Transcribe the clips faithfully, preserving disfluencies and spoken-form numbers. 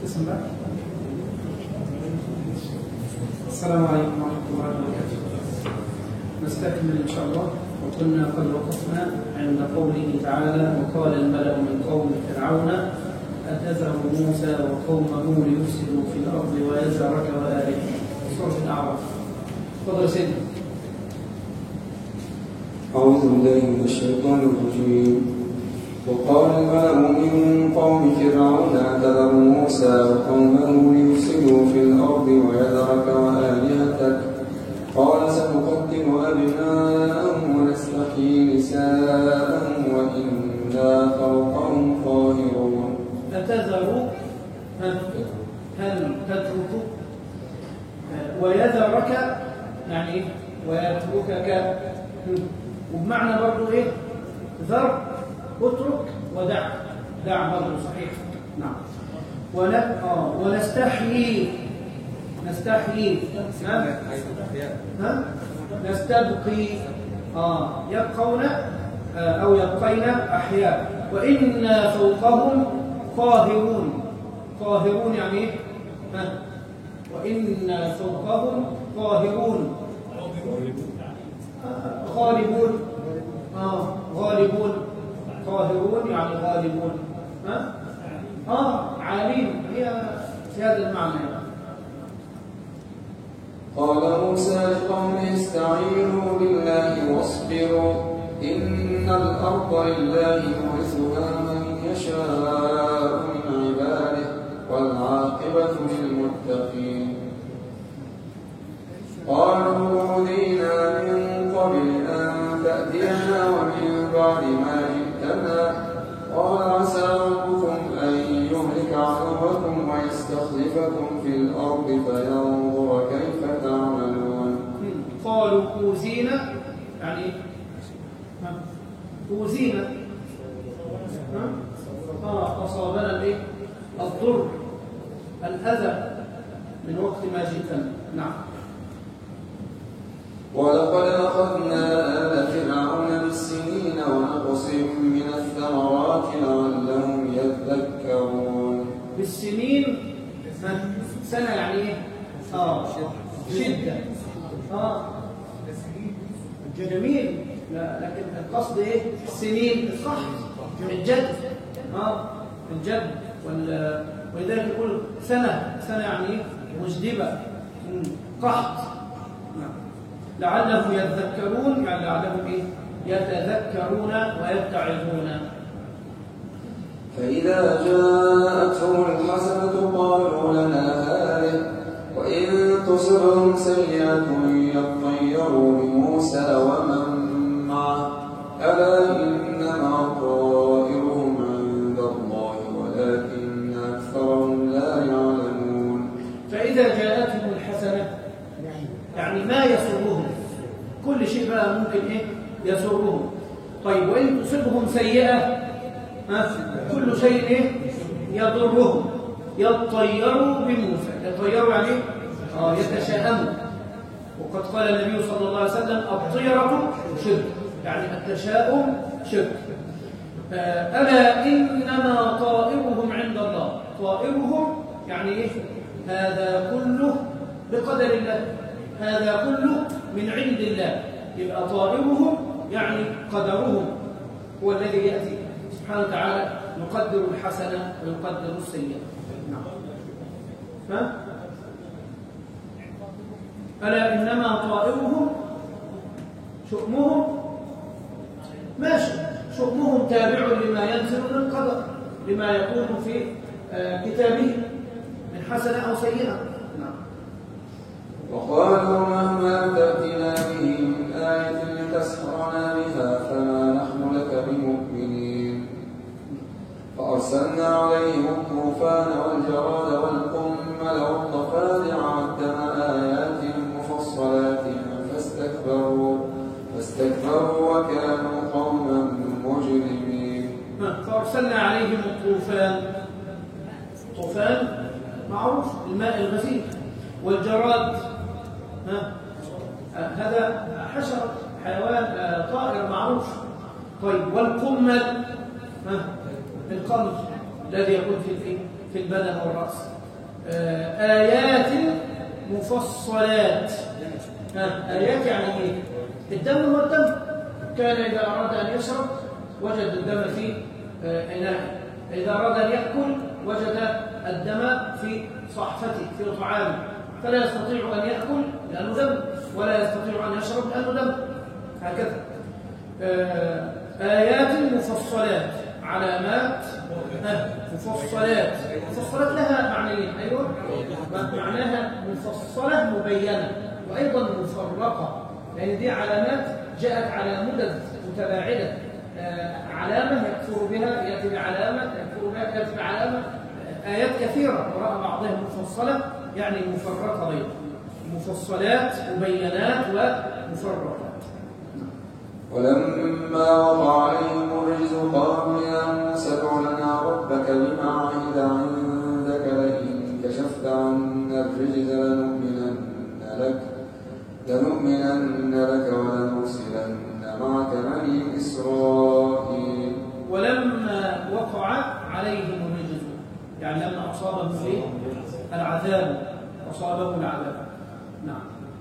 بسم الله. السلام عليكم ورحمة الله وبركاته. نستكمل إن شاء الله. وكنا قد وقفنا عند قوله تعالى: وقال الملأ من قوم فرعون أتذر موسى وقومه ليفسدوا في الأرض ويذرك وآلهتك. سورة الأعراف. تفضل سيدنا. أعوذ بالله من الشيطان الرجيم. وقال الملأ من قوم فرعون أتذر موسى وقومه ليفسدوا في الأرض ويذرك وآلهتك قال سنقتل أبناءهم ونستحيي نساءهم وإنا فوقهم قاهرون. أتذر هل تترك ويذرك يعني ويتركك، وبمعنى برضو إيه؟ ذر اترك ودع، دع برضو صحيح. نعم. ون... آه. ونستحيي نستحيي ها؟ ها؟ نستبقي آه. يبقون آه. أو يبقين أحياء وإنا فوقهم قاهرون. قاهرون يعني إيه؟ ها؟ وإنا فوقهم قاهرون. غالبون آه. غالبون. قاهرون يعني غالبون. ها؟ آه عالين، هي في هذا المعنى. قال موسى لقومه استعينوا بالله واصبروا إن الأرض لله يورثها من يشاء من عباده والعاقبة للمتقين. قالوا أوذينا من قبل أن تأتينا ومن بعد ما جئتنا قال عسى ربكم أن يهلك عدوكم ويستخلفكم في الأرض فينظر كيف تعملون. قالوا أوذينا يعني أوذينا آه أصابنا الإيه؟ الضر الأذى من وقت ما جئتنا. نعم. ولقد أخذنا آل فرعون بالسنين ونقص من الثمرات لعلهم يذكرون. بالسنين سنة يعني ايه؟ اه شدة. اه جميل. لا لكن القصد ايه؟ السنين الصح الجد. اه الجد. ولذلك يقول سنة سنة يعني ايه؟ مجدبة قحط. لعلهم يذكرون يعني لعلهم إيه؟ يتذكرون ويتعظون. فإذا جاءتهم الحسنة قالوا لنا هذه وإن تصبهم سيئة يطيروا بموسى ومن معه ألا إنما طائرهم عند الله ولكن أكثرهم لا يعلمون. فإذا جاءتهم الحسنة يعني ما يسرهم، كل شيء بقى ممكن ايه يسرهم. طيب وإن تصبهم سيئة ها كل شيء ايه يضرهم. يطيروا بموسى. يطيروا يعني اه يتشاءموا. وقد قال النبي صلى الله عليه وسلم الطيرة شرك، يعني التشاؤم شرك. آه ألا إنما طائرهم عند الله. طائرهم يعني ايه؟ هذا كله بقدر الله، هذا كله من عند الله. يبقى طائرهم يعني قدرهم هو الذي يأتي سبحانه وتعالى يقدر الحسنة ويقدر السيئة. نعم. ألا إنما طائرهم شؤمهم ماشي، شؤمهم تابع لما ينزل من القدر، لما يكون في كتابه من حسنة أو سيئة. وقالوا مهما تأتنا به من آية لتسحرنا بها فما نحن لك بمؤمنين. فأرسلنا عليهم الطوفان والجراد والقمل والضفادع والدم آيات مفصلات فاستكبروا فاستكبروا وكانوا قوما مجرمين. فأرسلنا عليهم الطوفان. الطوفان معروف الماء الغزير. والجراد ها هذا حشرة حيوان طائر معروف. طيب والقمل ها القمل الذي يكون في في البدن والرأس. آيات مفصلات. آيات يعني إيه؟ الدم هو الدم، كان إذا أراد أن يشرب وجد الدم في إناء، إذا أراد أن يأكل وجد الدم في صحفته في طعامه، فلا يستطيع أن يأكل لأنه دم، ولا يستطيع أن يشرب لأنه دم، هكذا. آيات مفصلات، علامات مفصلات. مفصلات لها معنيين، أيوة، معناها مفصلة مبينة، وأيضا مفرقة، لأن دي علامات جاءت على مدد متباعدة. علامة يكفر بها يأتي بعلامة، يكفر بها يأتي بعلامة. آيات كثيرة وراء بعضها مفصلة يعني مفرقة غير مفصلات مبينات ومفرقات. ولما وقع عليهم الرجز قالوا يا موسى ادع لنا ربك بما عهد عندك لئن كشفت عنا الرجز لنؤمنن لك لنؤمنن لك ولنرسلن معك بني إسرائيل. ولما وقع عليهم الرجز يعني لما أصابهم ايه؟ العذاب، أصابهم العذاب. نعم.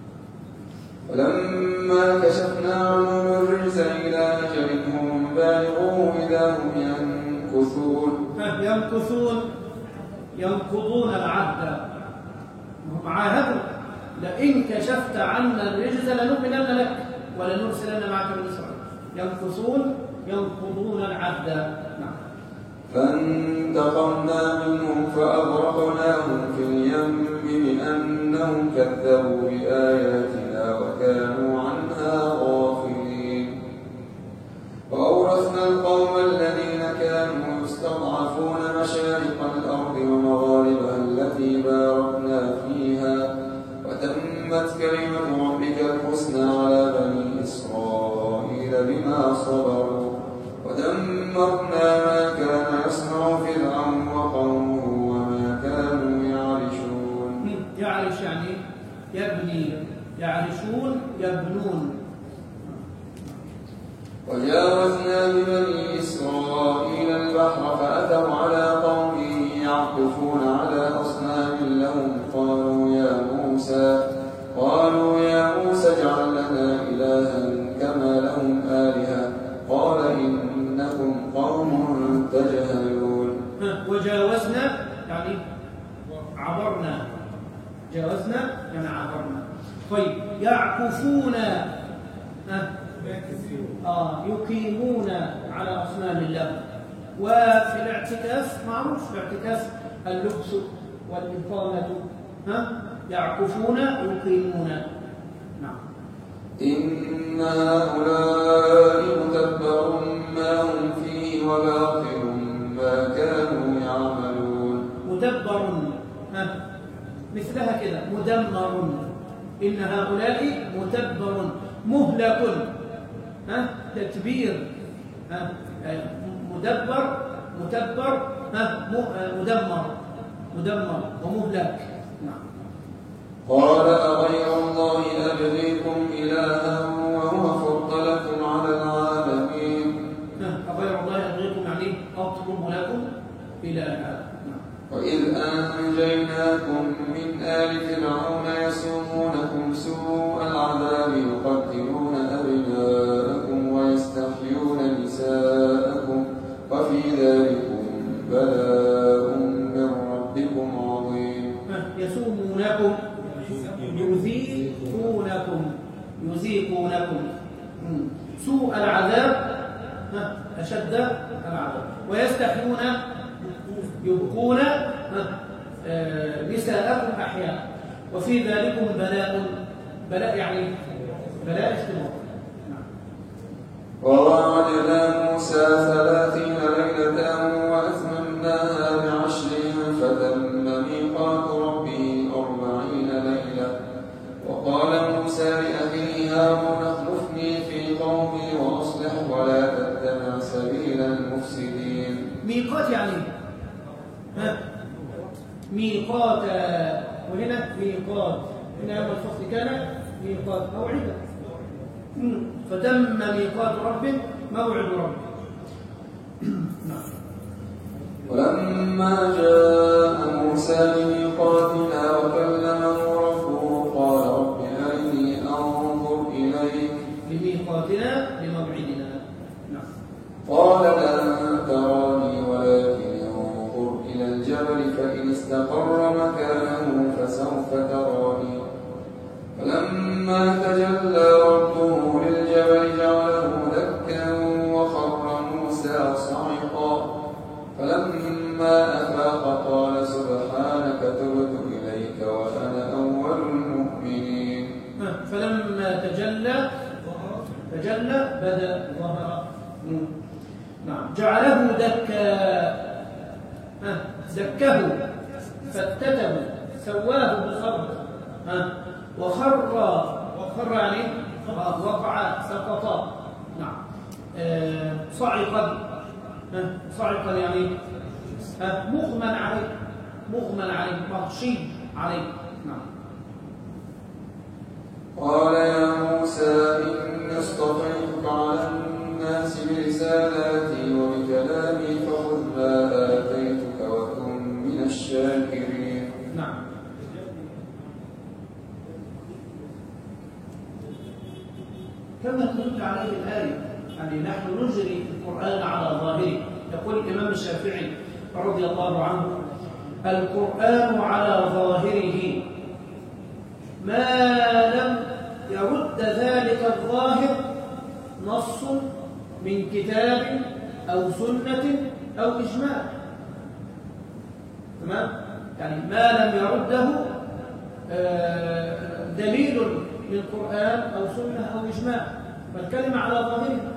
ولما كشفنا عنهم الرجز إلى أجل هم بالغوه إذا هم ينكثون. ينكثون ينقضون العهد، هم عاهدوا لئن كشفت عنا الرجز لنؤمنن لك ولنرسلن معك بني إسرائيل. ينكثون ينقضون العهد. نعم. فانتقمنا منهم فأغرقناهم في اليم بأنهم كذبوا بآياتنا وكانوا عنها غافلين. وأورثنا القوم الذين كانوا يستضعفون مشارق الأرض ومغاربها التي باركنا فيها وتمت كلمة ربك الحسنى على بني إسرائيل بما صبروا ودمرنا ما كان يصنع فرعون وقومه وما كانوا يعرشون. يعرش يعني يبني، يعرشون يبنون. وجاوزنا ببني إسرائيل البحر فأتوا على قوم يعكفون على أصنام لهم قالوا يا موسى قالوا يا موسى اجعل لنا إلها كما لهم آلهة قال إنكم قوم تجهلون. وجاوزنا يعني عبرنا، جاوزنا يعني عبرنا. طيب يعكفون آه يقيمون على أصنام الله. وفي الاعتكاف معروف الاعتكاف اللبس والإقامة، ها يعكفون يقيمون. نعم. إن هؤلاء متبر ما هم فيه وباطل ما كانوا يعملون. متبر ها مثلها كده مدمر. إن هؤلاء متبر مهلك، ها تتبير، ها مدبر متبر ها مدمر مدمر ومهلك. نعم. قال أغير الله أبغيكم إلها وهو فضلكم على العالمين. أغير الله أبغيكم يعني أطلب لكم إلها. وإذ أنجيناكم من آل فرعون يسومونكم سوء العذاب يقتلون أبناءكم ويستحيون نساءكم وفي ذلكم بلاء من ربكم عظيم. يسومونكم يذيقونكم يذيقونكم سوء العذاب، أشد العذاب، ويستحيون يبقون نساءكم أحياء وفي ذلكم بلاء. بلاء يعني بلاء اختبار. ووعدنا موسى ثلاثين ليلة وأتممناها بعشر فتم ميقات ربه أربعين ليلة. وقال موسى لأخيه هارون اخلفني في قومي وأصلح ولا تتبع سبيل المفسدين. ميقات يعني ها ميقات، وهنا ميقات، هنا يوم الفصل كان ميقات موعدا، فتم ميقات ربه موعد ربه. ولما جاء موسى لميقاتنا الجبل فإن استقر مكانه فسوف تراني فلما تجلى ربه للجبل جعله دكا وخر موسى صعقا فلما أفاق قال سبحانك تبت إليك وأنا أول المؤمنين. فلما تجلى تجلى بدأ ظهر نعم جعله دكا دكه فتته سواه بالأرض وخر وخر يعني وقع سقطا نعم صعقا صعقا يعني مغمى عليه مغمى عليه مغشي عليه نعم. قال يا موسى إني اصطفيتك على الناس برسالاتي وبكلامي فخذ ما آتيتك وكن من الشاكرين. نعم. كما تدل عليه الآية يعني نحن نجري القرآن على ظاهره. يقول الإمام الشافعي رضي الله عنه القرآن على ظاهره ما لم يرد ذلك الظاهر نص من كتاب أو سنة أو إجماع. تمام؟ يعني ما لم يرده دليل من قرآن أو سنة أو إجماع فالكلمة على ظاهرها.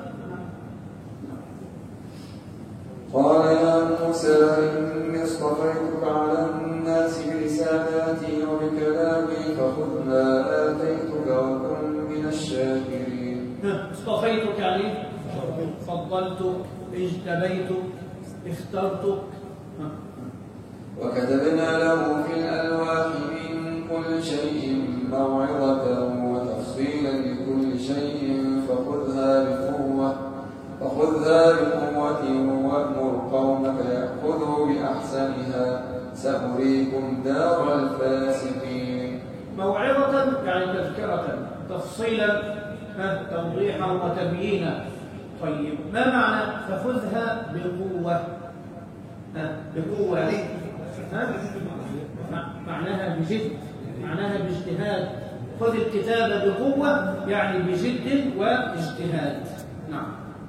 قال يا موسى إني اصطفيتك على الناس برسالاتي وبكلامي فخذ ما آتيتك وكن من الشاكرين. اصطفيتك يعني فضلتك اجتبيتك اخترتك. وكتبنا له في الألواح من كل شيء موعظة وتفصيلا لكل شيء فخذها بقوة فخذها بقوة وأمر قومك يأخذوا بأحسنها سأريكم دار الفاسقين. موعظة يعني تذكرة تفصيلا توضيحا وتبيينا. طيب ما معنى فخذها بقوة؟ بقوة يعني معناها بجد معناها باجتهاد. خذ الكتاب بقوة يعني بجد واجتهاد. نعم.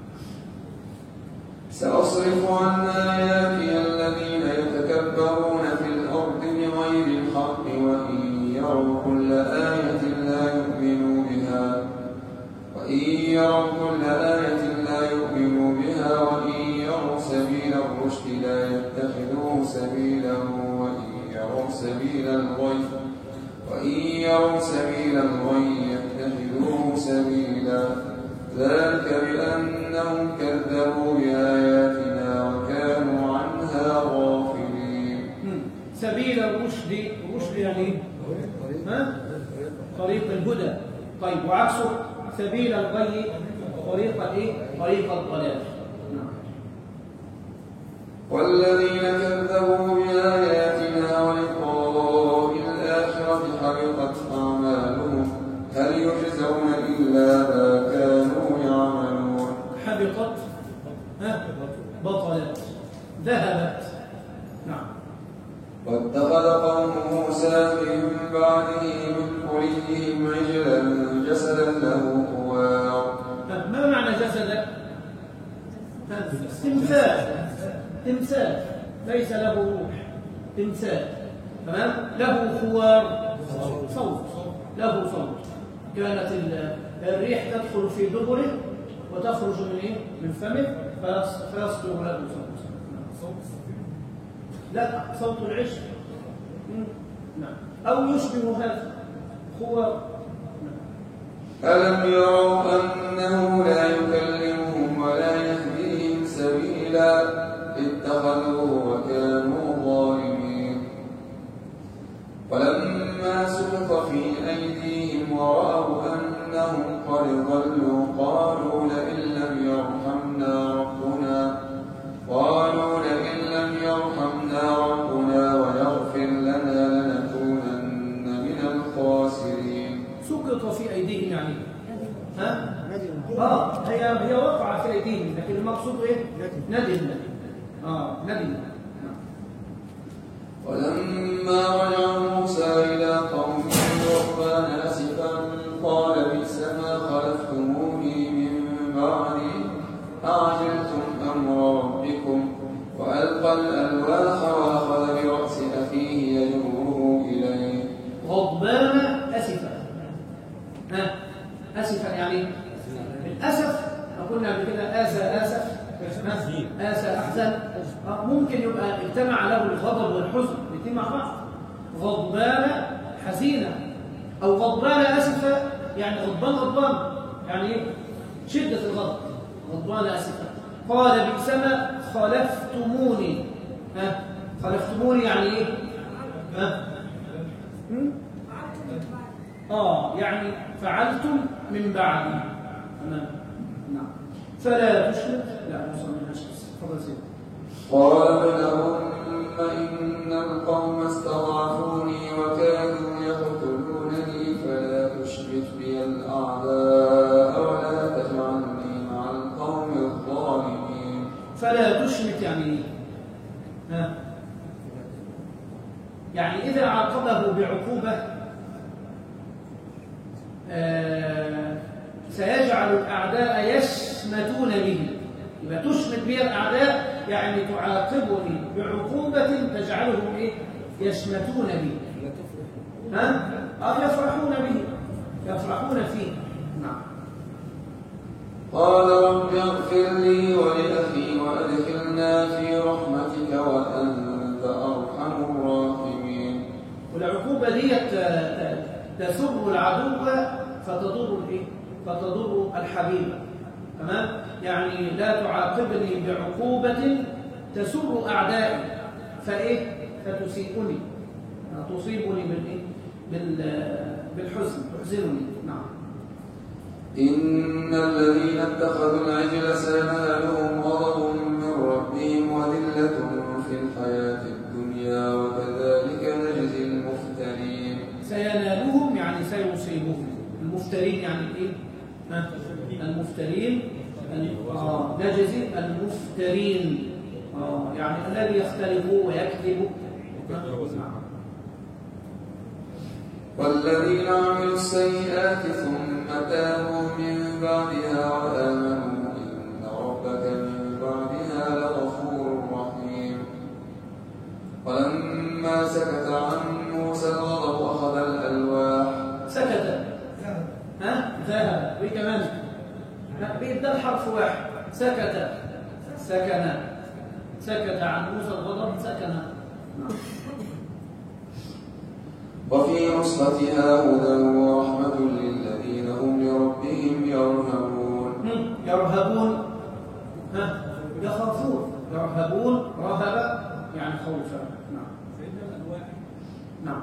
سأصرف عن آياتي الذين يتكبرون في الأرض بغير الحق وإن يروا كل آية لا يؤمنوا بها وإن يروا كل آية لا يؤمنوا بها وإن يروا سبيل الرشد لا يتخذوه سبيلا وإن يروا سبيل الغي وإن يروا سبيل الغي يتخذوه سبيلا ذلك بأنهم كذبوا بآياتنا وكانوا عنها غافلين. سبيل الرشد الرشد يعني ها؟ طريق الهدى. طيب وعكسه سبيل الغي طريق الايه؟ طريق الضلال. والذين كذبوا بآياتنا ولقاء الآخرة حبطت أعمالهم هل يجزون إلا ما كانوا يعملون. حبطت ها بطلت ذهبت. نعم. واتخذ قوم موسى من بعده من حليهم عجلا جسدا له خوار. ما معنى جسدا؟ تمثال تمثال ليس له روح تمثال. تمام. له خوار صوت له صوت. كانت الريح تدخل في دبره وتخرج من ايه؟ من فمه فيصدر له صوت. لا صوت العشق. نعم. او يشبه هذا خوار. ألم يروا أنه لا يكلمهم ولا يهديهم سبيلا اتخذوه وكانوا ظالمين. ولما سقط في أيديهم ورأوا أنهم قد ضلوا قالوا لئن لم يرحمنا ربنا قالوا لئن لم يرحمنا ربنا ويغفر لنا لنكونن من الخاسرين. سقط في أيديهم يعني ها؟ آه هي هي وقع في أيديهم لكن المقصود إيه؟ ندم. آه ندم. ولما رجع موسى إلى قومه غضبان آسفا قال بئس ما خلفتموني من بعدي أعجلتم أمر ربكم وألقى الألواح وأخذ برأس أخيه يجره إليه. غضبان أسفا، ها أسفا يعني الأسف، قلنا قبل كده آسى آسف، آسى أحزن، ممكن يبقى اجتمع له الغضب والحزن الاثنين مع بعض. غضبان حزينة أو غضبان أسفا يعني غضبان غضبان يعني إيه؟ شدة الغضب. غضبان أسفا قال بئس ما خلفتموني، ها خلفتموني يعني إيه؟ ها آه يعني فعلتم من بعدي. تمام. نعم. فلا تشرك، لا نوصل من هشكس. تفضل سيدي. قال ابن إن القوم استضعفوني وكانوا يقتلونني فلا تشرك بي الأعداء ولا تجعلني مع القوم الظالمين. فلا تشرك يعني إيه؟ ها يعني إذا عاقبه بعقوبة آه سيجعل الأعداء يشمتون به. يبقى تشمت به الأعداء يعني تعاقبني بعقوبة تجعلهم إيه؟ يشمتون به. ها؟ أو يفرحون به، يفرحون فيه. نعم. قال رب اغفر لي ولأخي وأدخلنا في رحمتك وأنت أرحم الراحمين. والعقوبة دي تسر العدو فتضر الإيه؟ فتضر الحبيب. تمام؟ يعني لا تعاقبني بعقوبة تسر أعدائي فإيه؟ فتسيئني، تصيبني بالإيه؟ بالحزن، تحزنني. نعم. إن الذين اتخذوا العجل سينالهم غضب من ربهم وذلة في الحياة الدنيا وكذلك نجزي المفترين. سينالهم يعني سيصيبهم. المفترين يعني إيه؟ ها؟ المفترين آه نجزي المفترين آه يعني الذي يختلف ويكذب. والذين عملوا السيئات ثم تابوا من بعدها وآمنوا إن ربك من بعدها لغفور رحيم. ولما سكت عن موسى الغضب أخذ الألواح. سكت، ها ذهب وكمان بيبدأ الحرف واحد. سكت، سكن، سكت عن موسى الغضب، سكن. وفي نسختها هدى ورحمة للذين هم لربهم يرهبون. يرهبون ها يخافون، يرهبون رهب يعني خوفا. نعم. سيدنا الألواح. نعم.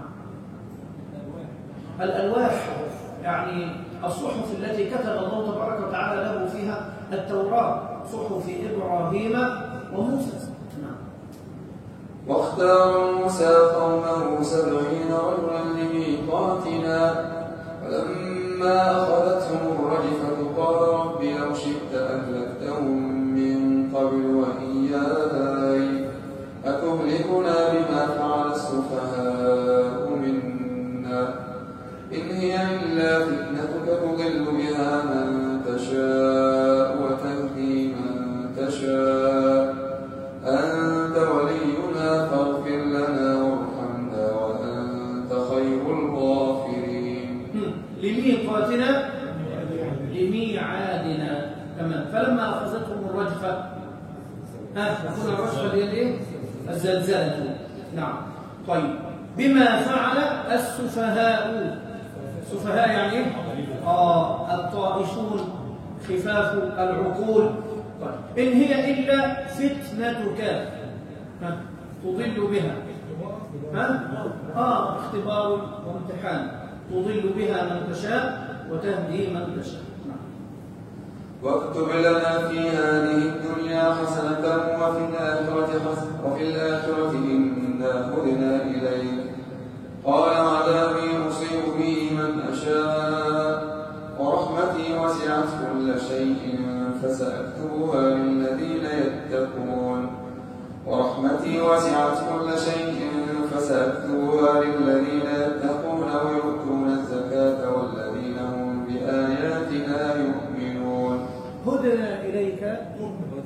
الألواح يعني الصحف التي كتب الله تبارك وتعالى له فيها التوراة، صحف إبراهيم وموسى. نعم. واختار موسى قومه سبعين رجلا لميقاتنا فلما أخذتهم الرجفة قال رب لو شئت أهلكتهم من قبل وإياي أتهلكنا بما فعل السفهاء منا إن هي إلا فتنتك تضل بها من تشاء وتهدي من تشاء أنت ولينا فاغفر لنا وارحمنا وأنت خير الغافرين. لميقاتنا لميعادنا. تمام. فلما أخذتهم الرجفة، ها تكون الرجفة هي الايه؟ الزلزلة. نعم. طيب بما فعل السفهاء. السفهاء يعني ايه؟ اه الطائشون خفاف العقول. طيب إن هي إلا فتنتك ها تضل بها، ها اه اختبار وامتحان، تضل بها من تشاء وتهدي من تشاء. واكتب لنا في هذه الدنيا حسنة وفي الآخرة حسنة وفي الآخرة إنا هدنا إليك قال عذابي أصيب به من أشاء ورحمتي وسعت كل شيء فسأكتبها للذين يتقون ورحمتي وسعت كل شيء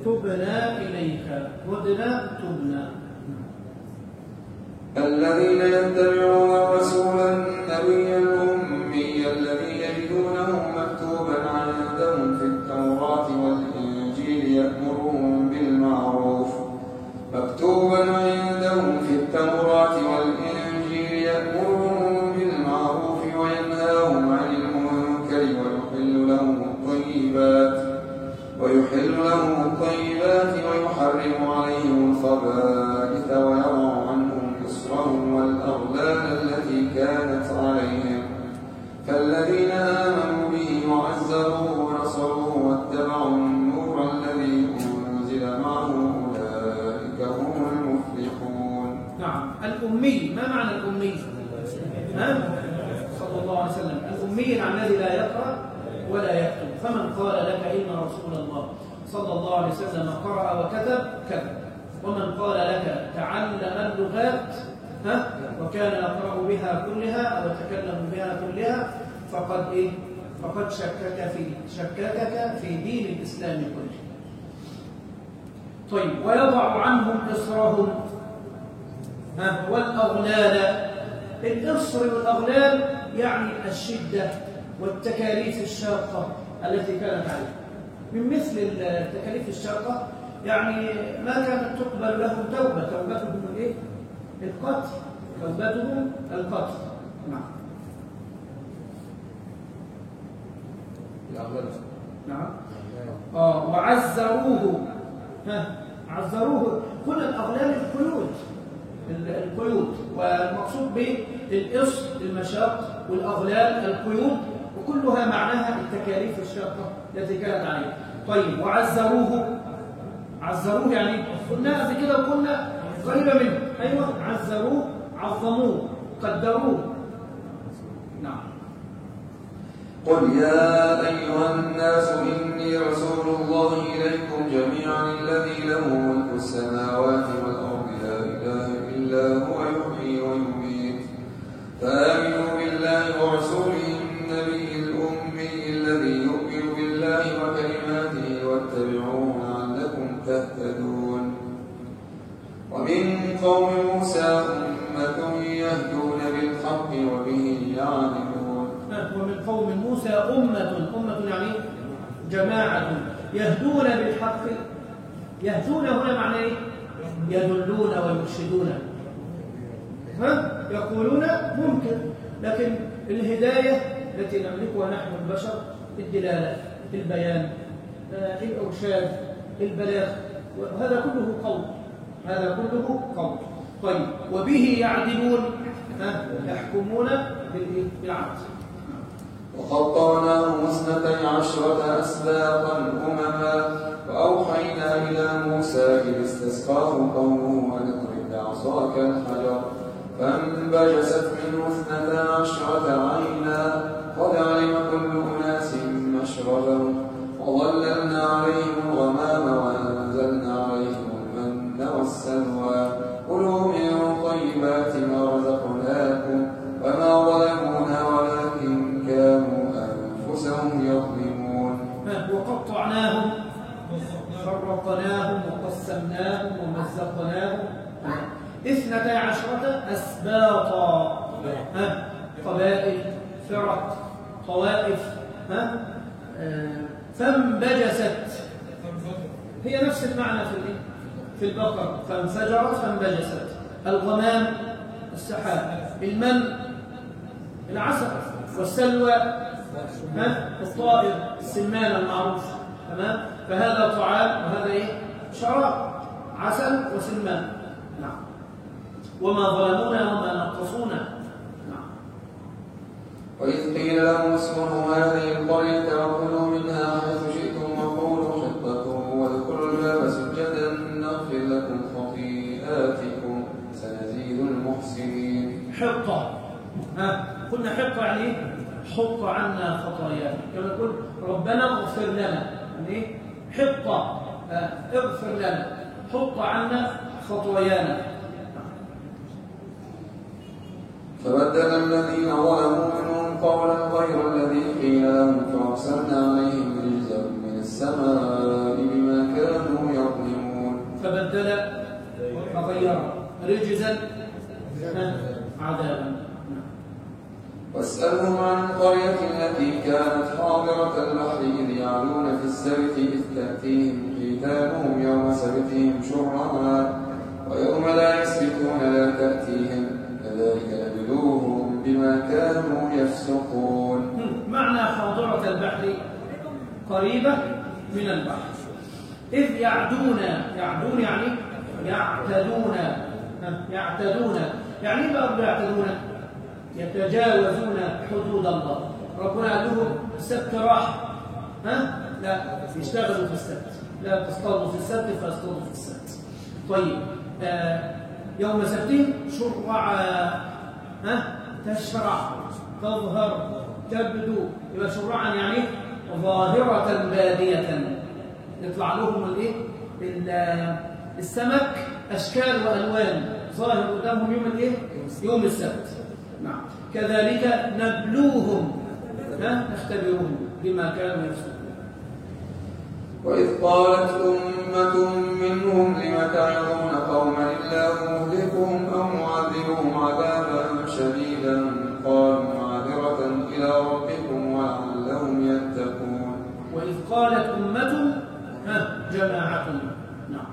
تبنا إليك. هدنا تبنا. الذين يتبعون الرسول النبي الأمي الذي يجدونه مكتوبا عندهم في التوراة والإنجيل يأمرهم بالمعروف مكتوبا عندهم في التوراة والإنجيل يأمرهم بالمعروف وينهاهم عن المنكر ويحل لهم الطيبات ويحل لهم الطيبات ويحرم عليهم الخبائث ويضع عنهم إصرهم والأغلال التي كانت عليهم فالذين آمنوا به وعزروه ونصروه واتبعوا النور الذي أنزل معه أولئك هم المفلحون. نعم. الأمي، ما معنى الأمي؟ صلى الله عليه وسلم. الأمي عن الذي لا يقرأ ولا يكتب. فمن قال لك إن رسول الله صلى الله عليه وسلم قرأ وكتب كذب. ومن قال لك تعلم اللغات ها وكان يقرأ بها كلها أو يتكلم بها كلها فقد إيه؟ فقد شكك في شككك في دين الإسلام كله. طيب. ويضع عنهم إصرهم ها والأغلال. الإصر والأغلال يعني الشدة والتكاليف الشاقة التي كانت عليه. من مثل التكاليف الشاقة يعني ما كانت تقبل لهم توبة. توبتهم الايه؟ القتل. توبتهم القتل. نعم. نعم. اه وعزروه. ها عزروه. كل الأغلال القيود. القيود والمقصود بالإصر المشاق والأغلال القيود وكلها معناها التكاليف الشاقة التي كانت عليه. طيب. وعزروه. عزروه يعني قلنا قبل كده وقلنا قريبة منه. أيوة. عزروه عظموه قدروه. نعم. قل يا أيها الناس إني رسول الله إليكم جميعا الذي له ملك السماوات والأرض لا إله إلا هو يحيي ويميت فآمنوا بالله ورسوله النبي الأمي الذي يؤمن بالله وكلماته واتبعوه لعلكم تهتدون. ومن قوم موسى أمة يهدون بالحق وبه يعدلون. ومن قوم موسى أمة. أمة يعني جماعة يهدون بالحق. يهدون هنا معنى ايه؟ يدلون ويرشدون. ها يقولون ممكن لكن الهداية التي نملكها نحن البشر الدلالة البيان الإرشاد البلاغ وهذا كله قول. هذا كله قول. طيب. وبه يعدلون يحكمون بالعدل. وقطعناهم اثنتي عشرة أسباطا أمما وأوحينا إلى موسى إذ استسقاه قومه أن اضرب بعصاك الحجر فانبجست منه اثنتا عشرة عينا قد علم كل أناس مشربهم وظللنا عليهم الغمام وأنزلنا عليهم المن والسلوى كلوا من طيبات ما رزقناكم وما ظلمونا ولكن كانوا أنفسهم يظلمون. وقطعناهم فرقناهم وقسمناهم ومزقناهم اثنتي عشرة أسباطا. قبائل فرق طوائف. ها فانبجست هي نفس المعنى في في البقر. فانفجرت فانبجست. الغمام السحاب. المن العسل. والسلوى ها الطائر السمان المعروف. تمام. فهذا طعام وهذا ايه؟ شراب. عسل وسمان. نعم. وما ظلمونا وما نقصونا. نعم. وإذ قيل لهم اسكنوا هذه القرية وكلوا منها حيث شئتم وقولوا حطة وادخلوا الباب سجدا نغفر لكم خطيئاتكم سنزيد المحسنين. حطة. ها قلنا حطة يعني ايه؟ حط عنا خطايانا. كما نقول ربنا اغفر لنا يعني حطة اغفر لنا حط عنا خطايانا. فبدل الذين ظلموا منهم قولا غير الذي قيل لهم فأرسلنا عليهم رجزا من السماء بما كانوا فبدل فغير رجزا عذابا. واسألهم عن القرية التي كانت حاضرة البحر إذ يعدون في السبت إذ تأتيهم حيتانهم يوم سبتهم شرعا ويوم لا يسبتون لا تأتيهم كذلك نبلوهم بما كانوا يفسقون. معنى حاضرة البحر قريبة من البحر. إذ يعدون، يعدون يعني يعتدون، يعتدون يعني ايه بقى يعتدون؟ يتجاوزون حدود الله. ربنا قال لهم السبت راح، ها؟ لا يشتغلوا في السبت، لا تصطادوا في السبت فاصطادوا في السبت. طيب آه يوم سبتهم شرعا، ها؟ تشرع، تظهر، تبدو. يبقى شرعا يعني ظاهرة بادية، يطلع لهم الايه؟ السمك اشكال والوان ظاهر قدامهم يوم الايه؟ يوم السبت. نعم. كذلك نبلوهم، نختبرهم بما كانوا يفسقون. وإذ قالت أمة منهم لم تعظون قوما الله مهلكهم أو معذبهم عذابا شديدا قالوا معذرة إلى ربكم ولعلهم يتقون. وإذ قالت أمة جماعة. نعم.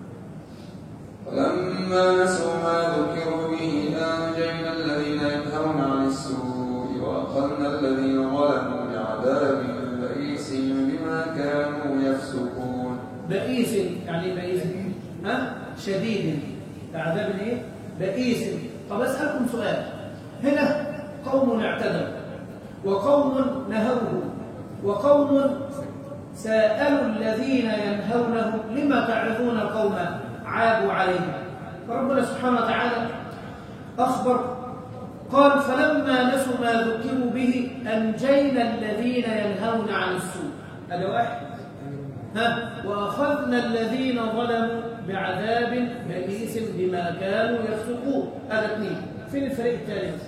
فلما نسوا ما ذكروا به أنجينا الذين ينهون عن السوء وأخذنا الذين ظلموا بعذاب بئيس بما كانوا يفسقون. بئيس يعني بئيس ها شديد، عذاب ايه؟ بئيس. طب أسألكم سؤال، هنا قوم اعتدوا وقوم نهوه وقوم سألوا الذين ينهونه لما تعظون قوما عابوا عليهم. فربنا سبحانه وتعالى أخبر قال فلما نسوا ما ذكروا به أنجينا الذين ينهون عن السوء. هذا واحد. ها وأخذنا الذين ظلموا بعذاب بئيس بما كانوا يفسقون. هذا اثنين. فين الفريق الثالث؟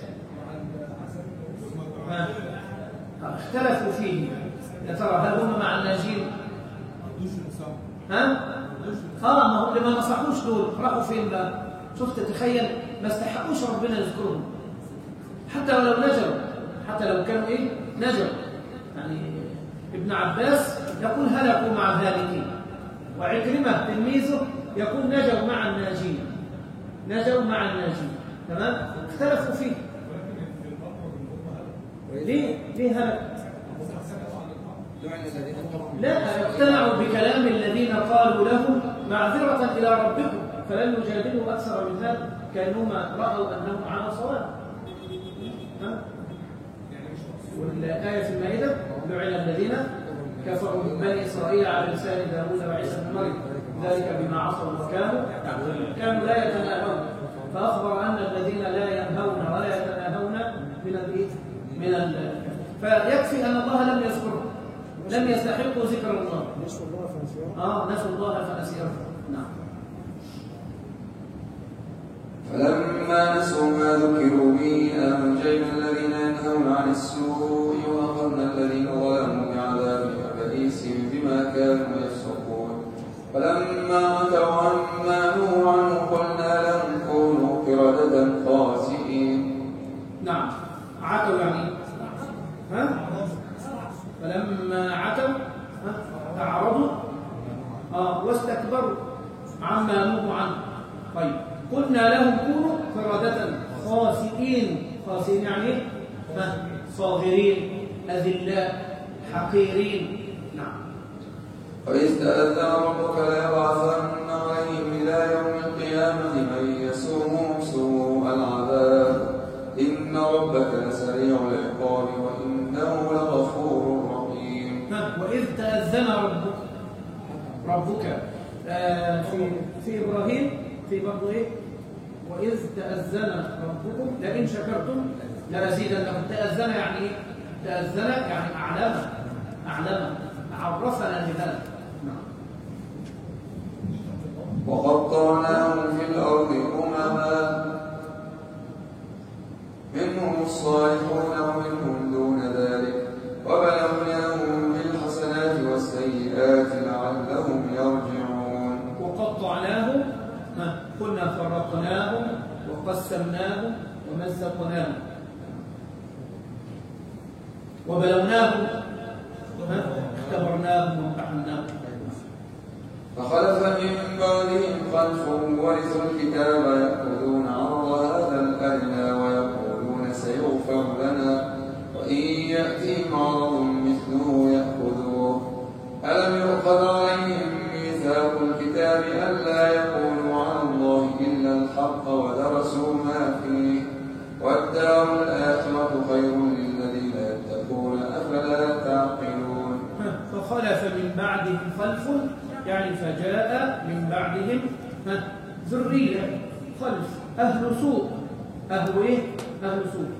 ها اختلفوا فيه. يا ترى هل هم مع الناجين؟ ها؟ اه ما هم اللي ما نصحوش دول راحوا فين بقى؟ شفت تخيل ما استحقوش ربنا يذكرهم حتى ولو نجوا، حتى لو كانوا ايه؟ نجوا. يعني ابن عباس يقول هلكوا مع الهالكين، وعكرمة تلميذه يقول نجوا مع الناجين، نجوا مع الناجين. تمام؟ اختلفوا فيه. ليه؟ ليه هلك؟ لا اقتنعوا بكلام الذين قالوا لهم معذرة إلى ربكم فلن يجادلوا أكثر من هذا كأنهما رأوا أنهم على صواب. والآية في المائدة لعن الذين كفروا من بني إسرائيل على لسان داوود وعيسى بن مريم ذلك بما عصوا وكانوا كانوا لا يتناهون. فأخبر أن الذين لا ينهون ولا يتناهون من الإيه؟ من ال فيكفي أن الله لم يذكرهم، لم يستحقوا ذكر الله. نسوا الله فنسيهم. اه نسوا الله فنسيهم. نعم. فلما نسوا ما ذكروا به أنجينا الذين ينهون عن السوء وأخذنا الذين ظلموا بعذاب بئيس بما كانوا يفسقون. فلما عتوا عما نهوا عنه قلنا لهم كونوا قردة خاسئين. نعم. عتوا يعني ها؟ فلما عتوا أعرضوا آه واستكبروا عما نهوا عنه. طيب قلنا لهم كونوا قردة خاسئين. خاسئين يعني صاغرين أذلاء حقيرين. نعم. وإذ تأذن ربك ليبعثن عليهم إلى يوم القيامة من يسومهم سوء العذاب إن ربك لسريع العقاب وإنه لغفور رحيم. وإذ تأذن ربك ربك آه في في إبراهيم في برضه إيه؟ وإذ تأذن ربكم لئن شكرتم لأزيدنكم. تأذن يعني إيه؟ تأذن يعني أعلم أعلم عرفنا بذلك. وقطعناهم في الأرض أمما منهم الصالحون ومنهم دون ذلك وبلوناهم بالحسنات والسيئات لعلهم يرجعون. وقطعناهم وخلقناهم وقسمناهم ومزقناهم وبلوناهم اختبرناهم وامتحناهم. فخلف من بعدهم خلف ورثوا الكتاب يأخذون عرض هذا الأدنى ويقولون سيغفر لنا وإن يأتهم عرض مثله يأخذوه. ألم يؤخذ عليهم ميثاق الكتاب ألا يقولوا على الله إلا الحق ودرسوا ما فيه والدار الآخرة خير للذين يتقون أفلا تعقلون. فخلف من بعدهم خلف يعني فجاء من بعدهم ذرية خلف أهل سوء. أهل إيه؟ أهل سوء.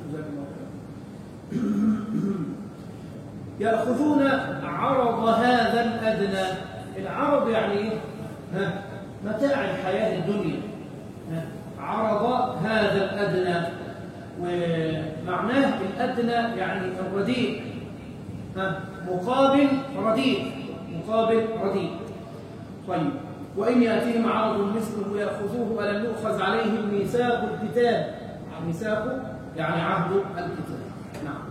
يأخذون عرض هذا الأدنى. العرض يعني إيه؟ متاع الحياة الدنيا. عرض هذا الأدنى ومعناه الأدنى يعني الرديء مقابل رديء مقابل رديء. طيب وإن يأتيهم عرض مثله يأخذوه ألم يؤخذ عليهم ميثاق الكتاب. ميثاق يعني عهد الكتاب. نعم.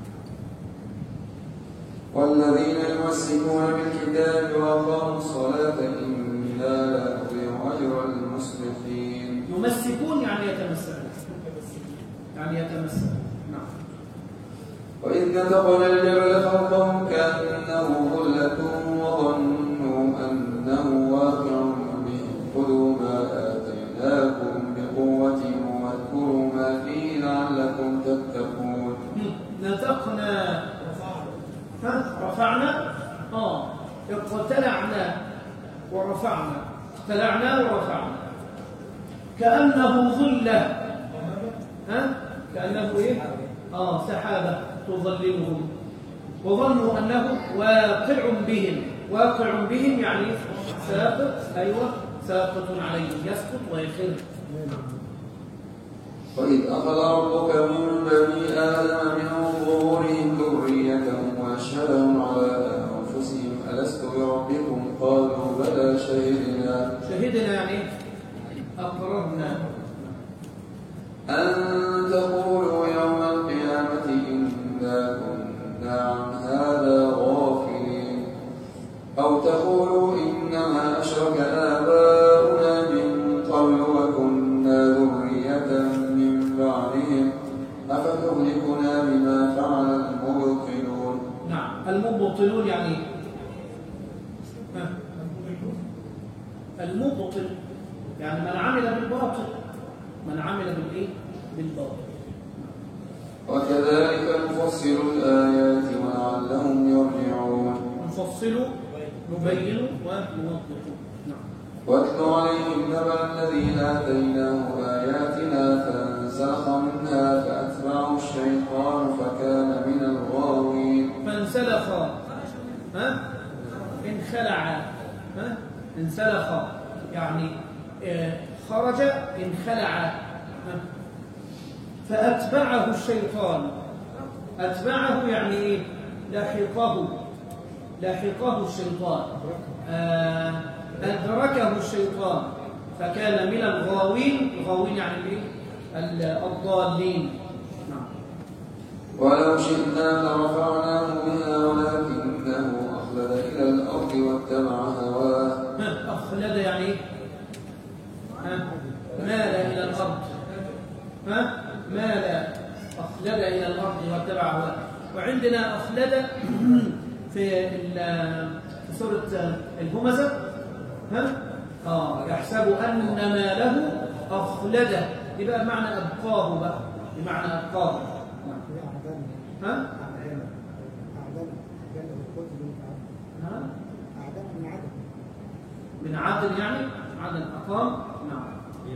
والذين يمسكون بالكتاب وأقاموا الصلاة إنا لا نضيع أجر المصلحين. يمسكون يعني يتمسكون يعني يتمسكون. نعم. وإذ نتقنا الجبل فوقهم كأنه ظلة وظنوا أنه واقع بهم خذوا ما آتيناكم بقوة واذكروا ما فيه لعلكم تتقون. نتقنا رفعنا اه اقتلعنا ورفعنا اقتلعنا ورفعنا كأنه ظلة ها كأنه ايه اه سحابة تظللهم وظنوا أنه واقع بهم. واقع بهم يعني ساقط. أيوة ساقط عليهم يسقط ويخر. وإذ أخذ ربك من بني آدم من ظهورهم ذريتهم وأشهدهم على أنفسهم ألست بربكم قالوا بلى شهدنا. شهدنا يعني أقررنا. أن تقولوا يوم القيامة إنا كنا عن هذا غافلين أو تقولوا إنما أشرك آباؤنا من قبل وكنا ذرية من بعدهم أفتهلكنا بما فعل المبطلون. نعم. المبطلون يعني المبطل يعني من عمل بالباطل. من عمل بالإيه؟ بالباطل. وكذلك نفصل الآيات ولعلهم يرجعون. نفصل نبين ونوضح. نعم. واتل عليهم نبأ الذين آتيناه آياتنا فانسلخ منها فأتبعه الشيطان فكان من الغاوين. فانسلخ ها انخلع ها انسلخ يعني اه خرج انخلع. فأتبعه الشيطان. أتبعه يعني إيه؟ لحقه لحقه الشيطان. آه أدركه الشيطان فكان من الغاوين. الغاوين يعني إيه؟ الضالين. نعم. ولو شئنا لرفعناه بها ولكنه أخلد إلى الأرض واتبع هواه. أخلد يعني إيه؟ مال إلى الأرض. ها مال أخلد إلى الأرض واتبع هواه. وعندنا أخلد في في سورة الهمزة ها اه يحسب أن ماله أخلده. يبقى بمعنى أبقاه بقى بمعنى أبقاه. ها من عدن يعني عدن أقام. نعم.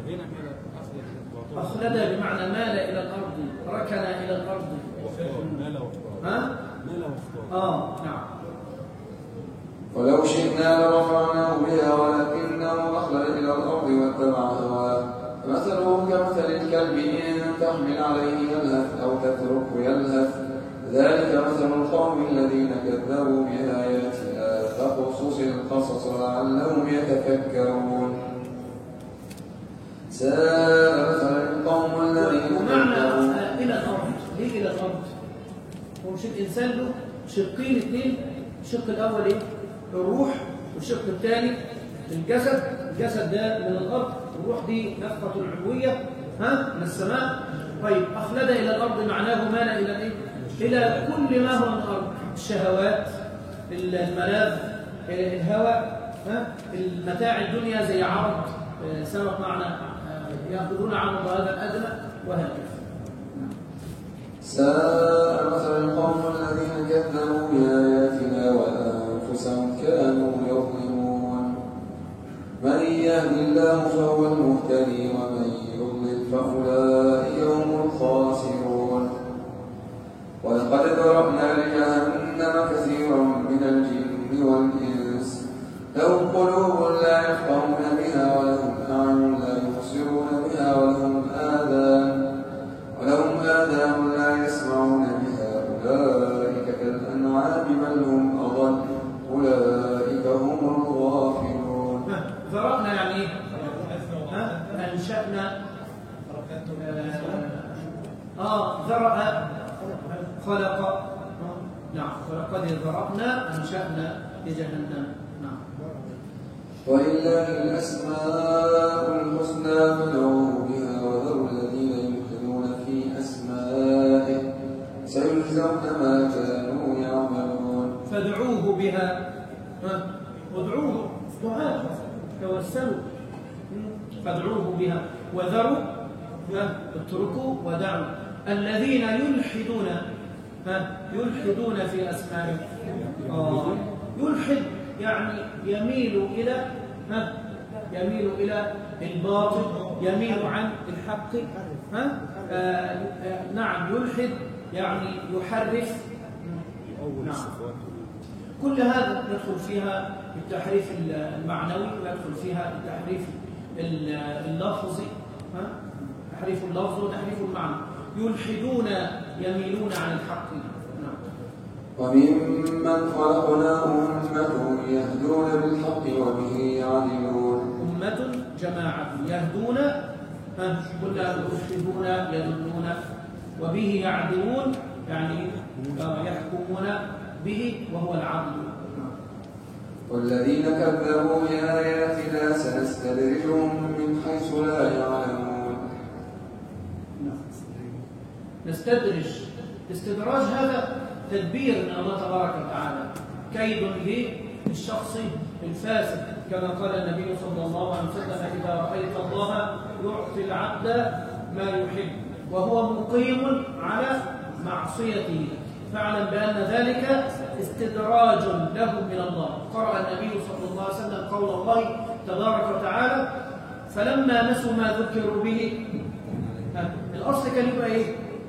أخلد بمعنى مال إلى الأرض ركن إلى الأرض. ها آه نعم. ولو شئنا لرفعناه بها ولكنه أخلد إلى الأرض واتبع هواه فمثله كمثل الكلب إن تحمل عليه يلهث أو تتركه يلهث ذلك مثل القوم الذين كذبوا بآياتنا فاقصص القصص لعلهم يتفكرون. ساء مثلا القوم الذين ومعنى إلى الأرض، ليه إلى الأرض؟ هو مش الإنسان له شقين اثنين، الشق الأول إيه؟ الروح، والشق الثاني الجسد. الجسد ده من الأرض، الروح دي نفخة علوية ها من السماء. طيب أخلد إلى الأرض معناه مال إلى إيه؟ إلى كل ما هو من الأرض، الشهوات، الملاذ، الهواء، ها المتاع الدنيا زي عرض سبق معنا يأخذون عرض هذا الأدنى وهكذا. ساء مثل القوم الذين كذبوا بآياتنا وأنفسهم كانوا يظلمون. من يهد الله فهو المهتدي ومن يضلل فأولئك هم الخاسرون. ولقد ذرأنا لجهنم كثيرا من الجن والإنس لهم قلوب لا يفقهون بها ولهم أعين لا يبصرون بها ولهم آذان ولهم آذان لا يسمعون بها أولئك كالأنعام بل هم أضل أولئك هم الغافلون. ذرأنا يعني إيه؟ أنشأنا آه ذرأ خلق. نعم، ولقد ذرأنا أنشأنا لجهنم. نعم. ولله الأسماء الحسنى فادعوه بها وذروا الذين يلحدون في أسمائه سيجزون ما كانوا يعملون. فادعوه بها، ادعوه دعاء، توسلوا، فادعوه بها وذروا، اتركوا ودعوا الذين يلحدون يلحدون في أسمائه. آه. يلحد يعني يميل إلى يميل إلى الباطل، يميل عن الحق. ها؟ آه نعم، يلحد يعني يحرف. نعم. كل هذا يدخل فيها التحريف المعنوي ويدخل فيها التحريف اللفظي، ها؟ تحريف اللفظ وتحريف المعنى. يلحدون يميلون عن الحق. نعم. وممن خلقنا أمة يهدون بالحق وبه يعدلون. أمة جماعة يهدون، كلها يرشدون يدلون، وبه يعدلون يعني يحكمون به وهو العدل. والذين كذبوا بآياتنا سنستدرجهم من حيث لا يعلمون. نستدرج، استدراج هذا تدبير من الله تبارك وتعالى، كيد للشخص الفاسد، كما قال النبي صلى الله عليه وسلم: إذا رأيت الله يعطي العبد ما يحب وهو مقيم على معصيته فاعلم بأن ذلك استدراج له من الله. قرأ النبي صلى الله عليه وسلم قول الله تبارك وتعالى: فلما نسوا ما ذكروا به. الأصل كان يبقى إيه؟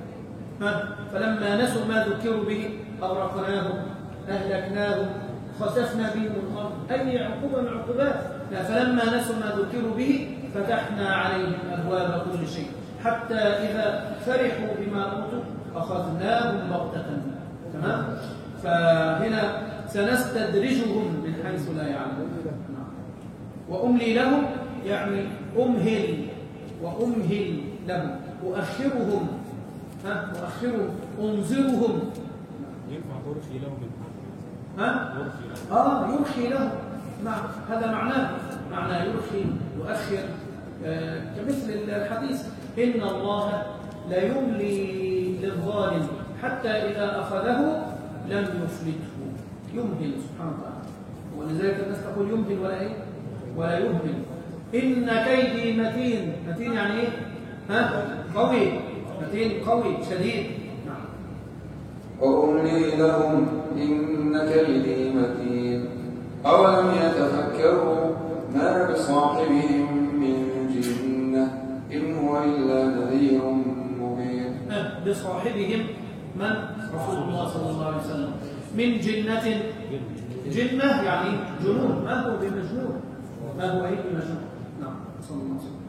فلما نسوا ما ذكروا به أغرقناهم أهلكناهم خسفنا بهم الأرض. أي عقوبة من العقوبات. فلما نسوا ما ذكروا به فتحنا عليهم أبواب كل شيء حتى إذا فرحوا بما أوتوا أخذناهم بغتة. تمام؟ فهنا سنستدرجهم من حيث لا يعلمون. وأملي لهم يعني أمهل وأمهل لهم، أؤخرهم ها أؤخرهم أنظرهم. ينفع ترخي لهم ها؟ آه يرخي لهم. نعم، هذا معناه، معنى يرخي يؤخر، آه كمثل الحديث: إن الله لا يملي للظالم حتى إذا أخذه لم يفلته. يمهل سبحانه وتعالى، ولذلك الناس تقول يمهل ولا إيه؟ ولا يهمل. إن كيدي متين. متين يعني إيه؟ ها؟ قوي. متين قوي شديد. نعم. وأملي لهم إن كيدي متين. أولم يتفكروا ما بصاحبهم من جنة إن هو إلا نذير مبين. بصاحبهم من؟ رسول الله صلى الله عليه وسلم. من جنة. جنة يعني جنون. ما هو بمجنون، ما هو إيه بمجنون. نعم. صلى الله عليه وسلم.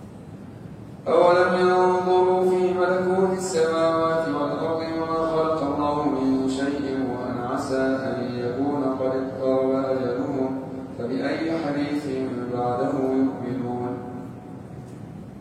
أولم ينظروا في ملكوت السماوات والأرض وما خلق الله من شيء وأن عسى أن يكون قد اقترب أجلهم فبأي حديث بعده يؤمنون.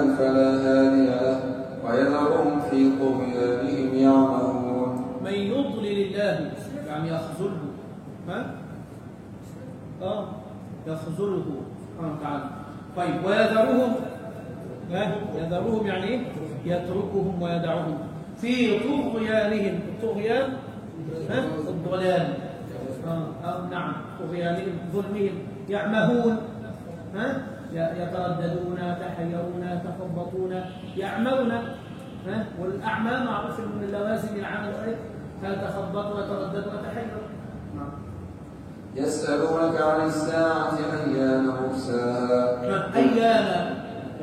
الله فلا هادي له ويذرهم في طغيانهم يعمهون. من يضلل الله يعني يخذله، ها؟ اه يخذله سبحانه وتعالى. طيب ويذرهم، ها؟ يذرهم يعني ايه؟ يتركهم ويدعهم في طغيانهم. الطغيان ها؟ الضلال. آه. آه. نعم طغيانهم ظلمهم يعمهون، ها؟ يترددون يتحيرون يتخبطون يعملون، ها؟ والأعمى معروف من اللوازم العمل يتخبطوا ويترددوا ويتحيروا. يسألونك عن الساعة أيان مرساها. أيان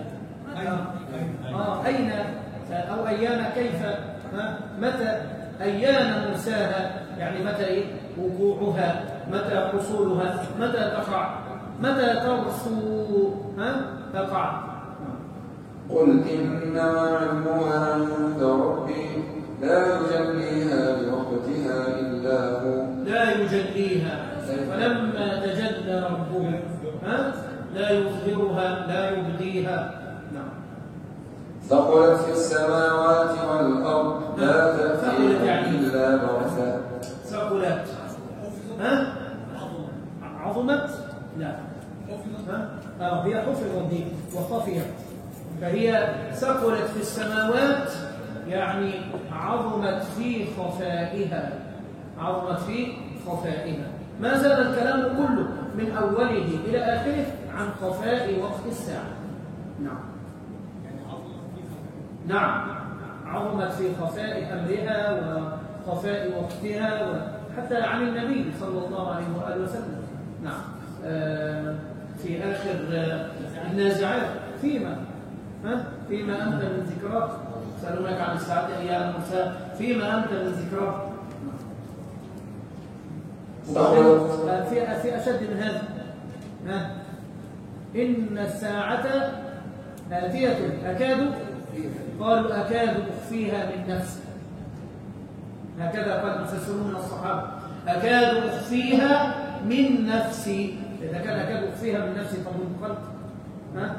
آه أين أو أيان كيف، ها؟ متى أيان مرساها يعني متى إيه؟ وقوعها، متى حصولها، متى تقع، متى ترسو، ها؟ تقع. قل إنما علمها عند ربي لا يجليها لوقتها إلا هو. لا يجليها فلما تجلى ربه، ها؟ لا يظهرها لا يبديها. نعم. ثقلت في السماوات والأرض لا تأتيكم إلا بغتة. ثقلت، ها؟ عظمت؟ لا. ها؟ آه هي حفظت دي وخفيت، فهي ثقلت في السماوات يعني عظمت في خفائها، عظمت في خفائها. ما زال الكلام كله من أوله إلى آخره عن خفاء وقت الساعة. نعم. نعم عظمت في خفاء أمرها وخفاء وقتها، وحتى عن النبي صلى الله عليه وآله وسلم. نعم. آه في آخر آه النازعات فيما ها فيما أنت من ذكراه، سألونك عن الساعة أيام مرساها فيما أنت من ذكراه. في في أشد من هذا، ها إن الساعة آتية أكاد، قالوا أكاد أخفيها من نفسي، هكذا قال المفسرون من الصحابة أكاد أخفيها من نفسي. إذا كان أكاد أخفيها من نفسي فمن خلق، ها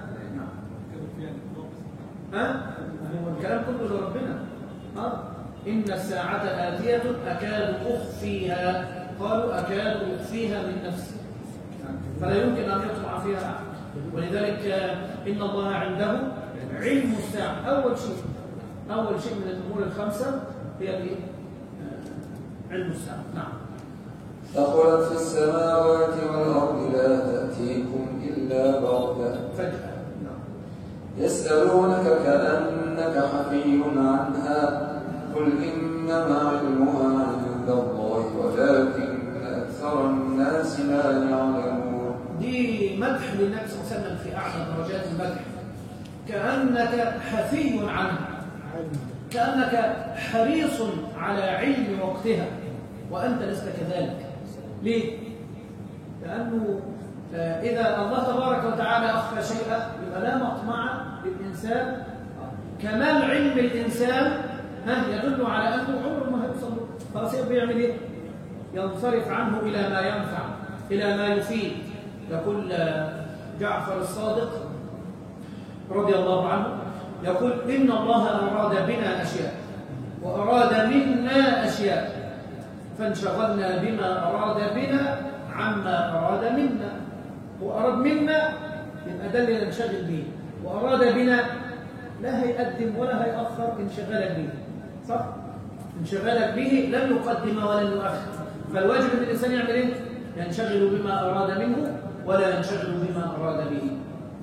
ها هو الكلام كله لربنا. ها إن الساعة آتية أكاد أخفيها، قالوا أكاد أخفيها من نفسي، فلا يمكن أن يطلع فيها أحد. ولذلك إن الله عنده علم الساعة. أول شيء أول شيء من الأمور الخمسة هي علم الساعة. نعم. ثقلت في السماوات والأرض لا تأتيكم إلا بغتة فجأة. نعم. يسألونك كأنك حفي عنها قل إنما علمها عند الله ولكن أكثر الناس لا يعلمون. دي مدح للنبي صلى الله عليه وسلم في أعلى درجات المدح. كأنك حفي عنها، كأنك حريص على علم وقتها وأنت لست كذلك. ليه؟ لأنه إذا الله تبارك وتعالى أخفى شيئا يبقى لا مطمع للإنسان. كمال علم الإنسان يدل على أنه عمره ما هيوصل له، خلاص يبقى يعمل إيه؟ ينصرف عنه إلى ما ينفع، إلى ما يفيد. يقول جعفر الصادق رضي الله عنه، يقول إن الله أراد بنا أشياء وأراد منا أشياء فانشغلنا بما أراد بنا عما أراد منا. وأراد منا يبقى ده اللي ننشغل به، وأراد بنا لا هيقدم ولا هيأخر انشغالك به، صح؟ انشغالك به لن يقدم ولا يؤخر. فالواجب ان الانسان يعمل ايه؟ ينشغل بما اراد منه ولا ينشغل بما اراد به.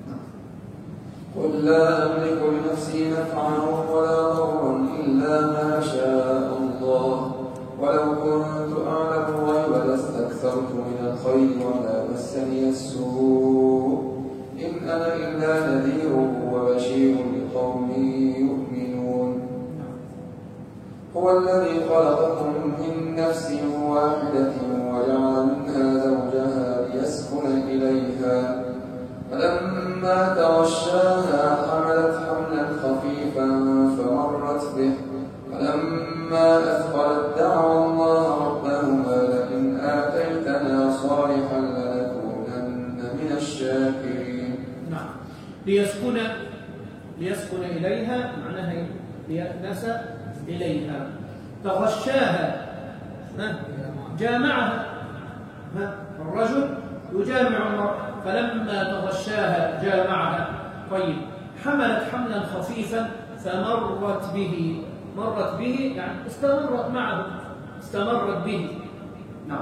قل لا املك لنفسي نفعا ولا ضرا الا ما شاء الله ولو كنت اعلم الغيب لاستكثرت من الخير ولا مسني السوء ان انا الا نذير وبشير لقوم يؤمنون. هو الذي خلقكم من نفس واحدة وجعل منها زوجها ليسكن إليها فلما تغشاها حملت حملا خفيفا فمرت به فلما أثقلت دعوا الله ربهما لئن آتيتنا صالحا لنكونن من الشاكرين. نعم. ليسكن ليسكن ليسكن إليها معناها ليأنس إليها. تغشاها جامعها، الرجل يجامع المرأة فلما تغشاها جامعها. طيب حملت حملا خفيفا فمرت به، مرت به يعني استمرت معه، استمرت به. نعم.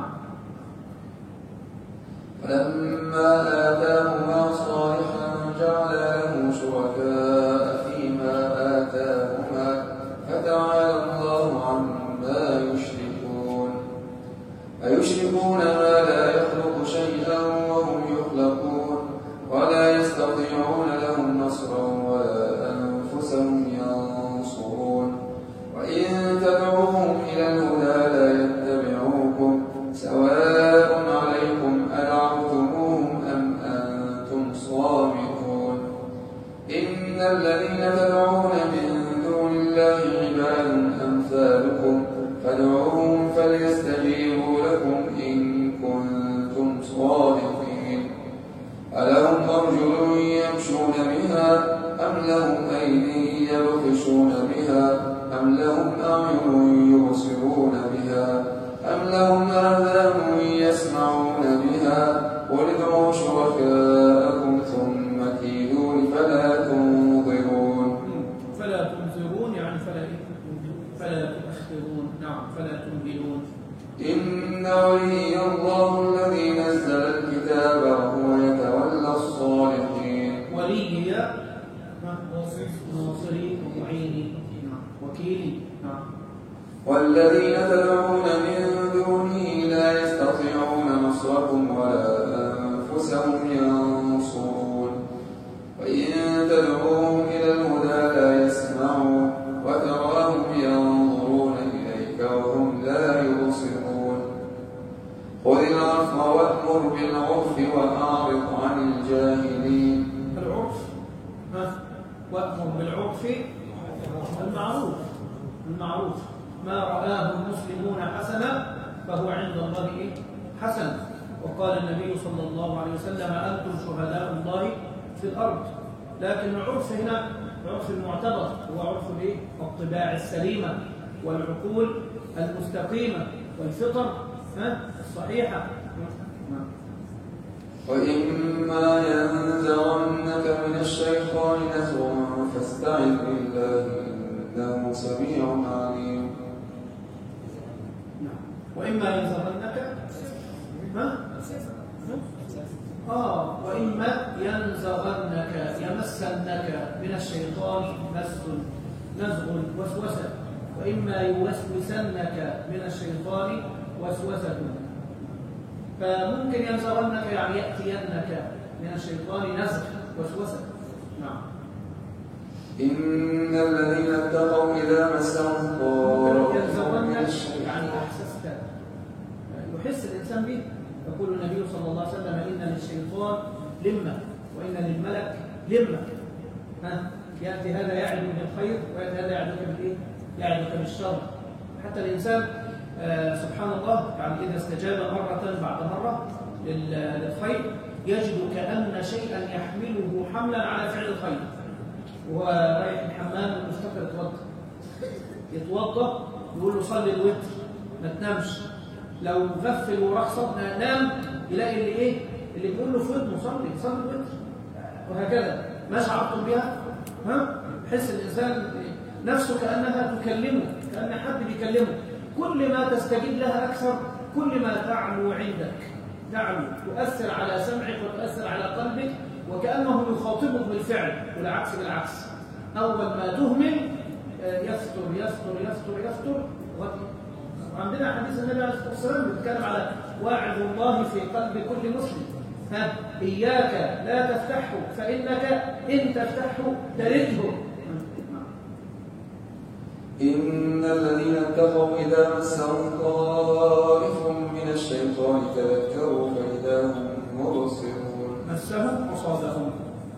فلما آتاهما صالحا جعل له شركاء فيما آتاهما فتعالى الله عما يشركون. أيشركون ما لا يخلق شيئا وهم يخلقون ولا يستطيعون لهم نصرا ولا أنفسهم ينصرون. وإن تدعوهم إلى الهدى لا يتبعوكم سواء عليكم أدعوتموهم أم أنتم صامتون. إن الذين تدعون من دون الله عباد أمثالكم فادعوهم فليستجيبوا لكم إن كنتم صادقين. ألهم أرجل يمشون بها أم لهم أيدي يبطشون بها أم لهم أعين يبصرون بها أم لهم آذان يسمعون بها قل ادعوا شركاءكم ثم كيدون فلا تنظرون. فلا تنظرون يعني فلا فلا تؤخرون. نعم فلا تنبلون. إن ولي الله الذي نزل الكتاب وهو يتولى الصالحين. ولي ناصري ومعيني وكيلي. نعم. والذين تدعون من دونه لا يستطيعون نصركم ولا أنفسهم ينصرون. وإن تدعوهم إلى الهدى لا يسمعون وتراهم ينظرون إليك وهم لا يبصرون. خذ العفو وأمر بالعرف وأعرض عن الجاهلين. العرف وأمر بالعرف المعروف، المعروف ما رآه المسلمون حسنا فهو عند الله حسن. وقال النبي صلى الله عليه وسلم أنتم شهداء الله في الأرض. لكن العرف هنا العرف المعتبر هو عرف الطباع السليمة والعقول المستقيمة والفطر الصحيحة. وإما ينزغنك من الشيطان نزغ فاستعذ بالله إنه سميع عليم. وإما ينزغنك ها؟ آه وإما ينزغنك يمسنك من الشيطان مس نزغ وسوسة، وإما يوسوسنك من الشيطان وسوسة. فممكن ينزغنك يعني يأتينك من الشيطان نزغ وسوسة. نعم. إن الذين اتقوا إذا مسهم طائف يعني أحسست يحس الإنسان به. يقول النبي صلى الله عليه وسلم إن للشيطان لمة وإن للملك لمة. ها يأتي هذا يعد بالخير ويأتي هذا يعدك بالإيه؟ يعدك بالشر. حتى الإنسان آه سبحان الله يعني إذا استجاب مرة بعد مرة للخير يجد كأن شيئا يحمله حملا على فعل الخير. وهو رايح الحمام المفتكر يتوضا يتوضا يقول له صلي الوتر ما تنامش. لو غفل ورخص نام يلاقي اللي ايه اللي بيقول له في ودنه صلي صلي الوتر. وهكذا ما شعرتم بها؟ ها يحس الانسان نفسه كانها تكلمه، كان حد بيكلمه. كل ما تستجيب لها اكثر كل ما تعلو عندك، تعلو تؤثر على سمعك وتؤثر على قلبك وكأنه يخاطبك بالفعل. والعكس بالعكس، أول ما تهمل يفتر يفتر يفتر يفتر. وعندنا حديث النبي عليه الصلاة والسلام بيتكلم على واعظ الله في قلب كل مسلم. ها إياك لا تفتحه فإنك إن تفتحه ترده. إن الذين اتقوا إذا مسهم طائف من الشيطان تذكروا فإذا هم مبصرون. مسهم أصابهم.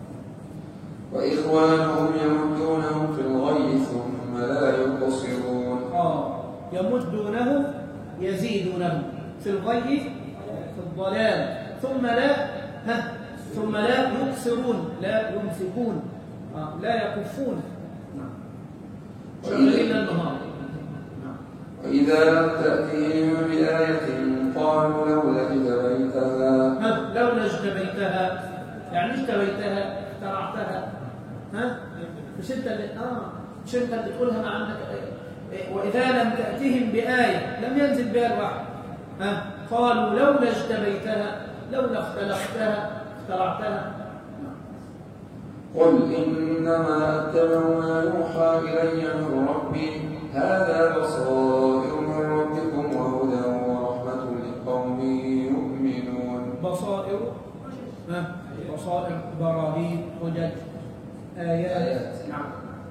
وإخوانهم يمدونهم في الغي ثم لا يقصرون. آه يمدونه يزيدونه في الغي في الضلال ثم لا ها ثم لا يقصرون لا يمسكون. آه. لا يكفون نعم شغالين النهار. وإذا لم تأتهم بآية قالوا لولا اجتبيتها لولا اجتبيتها يعني اجتبيتها اخترعتها ها مش انت اللي اه مش انت اللي تقولها مع انك وإذا لم تأتهم بآية لم ينزل بها الوحي ها قالوا لولا اجتبيتها لولا اختلقتها اخترعتها. قل إنما أتبع ما يوحى إلي من ربي هذا بصائر من ربكم وهدى ورحمة لقوم يؤمنون. بصائر بصائر براهين حجج آيات. نعم.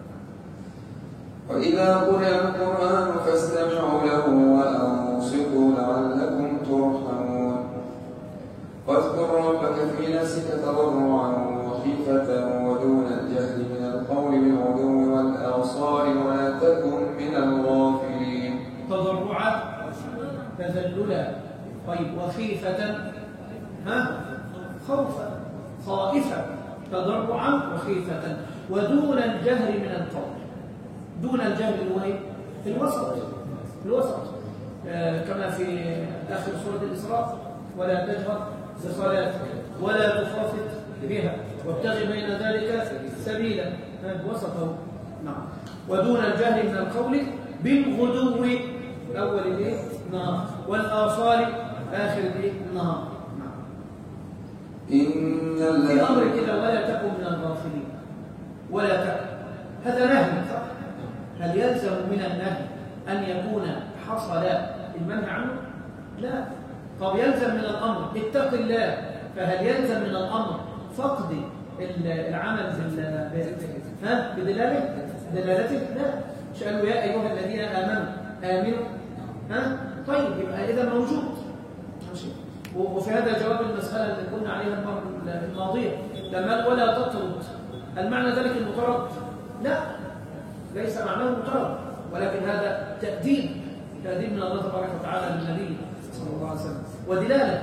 وإذا قرئ القرآن فاستمعوا له وأنصتوا لعلكم ترحمون. واذكر ربك في نفسك تضرعا وخيفة ودون الجهل من القول بالغدو والآصال ولا تكن من الغافلين. تضرعا تذللا طيب وخيفة ها خوفا خائفة تضرعا وخيفة ودون الجهر من القول. دون الجهر اللي هو ايه؟ في الوسط في الوسط آه كما في آخر سورة الإسراء ولا تجهر بصلاتك ولا تخافت بها وابتغ بين ذلك سبيلا وسطه. نعم. ودون الجهر من القول بالغدو أول الايه؟ النهار والآصال آخر الايه؟ النهار. نعم. إن في أمر كده ولا تكن من الغافلين ولا تكن هذا نهي. هل يلزم من النهي أن يكون حصل المنع عنه؟ لا. طب يلزم من الأمر اتق الله فهل يلزم من الأمر فقد العمل ها بدلالته دلالته؟ لا. مش قالوا يا أيها الذين آمنوا آمنوا ها طيب يبقى إذا موجود. وفي هذا جواب المسألة اللي قلنا عليها المرة الماضية لما ولا تطرد المعنى ذلك المطرد؟ لا ليس معناه مطرد ولكن هذا تأديب تأديب من الله تبارك وتعالى للنبي صلى الله عليه وسلم ودلالة.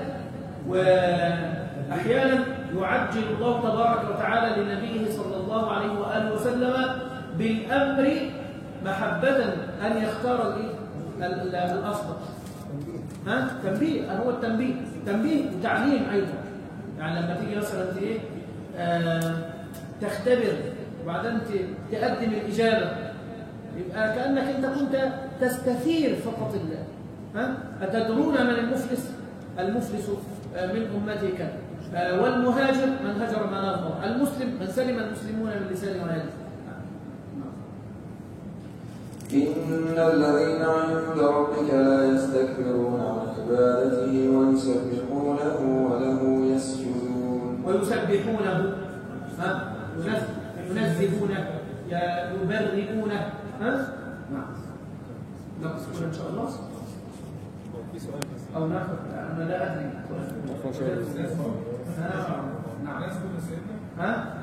وأحيانا يعجل الله تبارك وتعالى لنبيه صلى الله عليه وآله وسلم بالأمر محبة أن يختار الأفضل. ها تنبيه هو التنبيه تنبيه وتعليم أيضا. يعني لما تيجي مثلا انت ايه آه تختبر وبعدين تقدم الإجابة يبقى كأنك انت كنت تستثير فقط الله. ها أتدرون من المفلس؟ المفلس من أمتك والمهاجر من هجر ما نظر المسلم من سلم المسلمون من لسانه ويده. إن الذين عند ربك لا يستكبرون عن عبادته ويسبحونه وله يسجدون. ويسبحونه ها ينزهونه يبرئونه. ها نعم نقص إن شاء الله في سؤال بس أو ناخذ أنا لا أدري. ما فيش نعم ها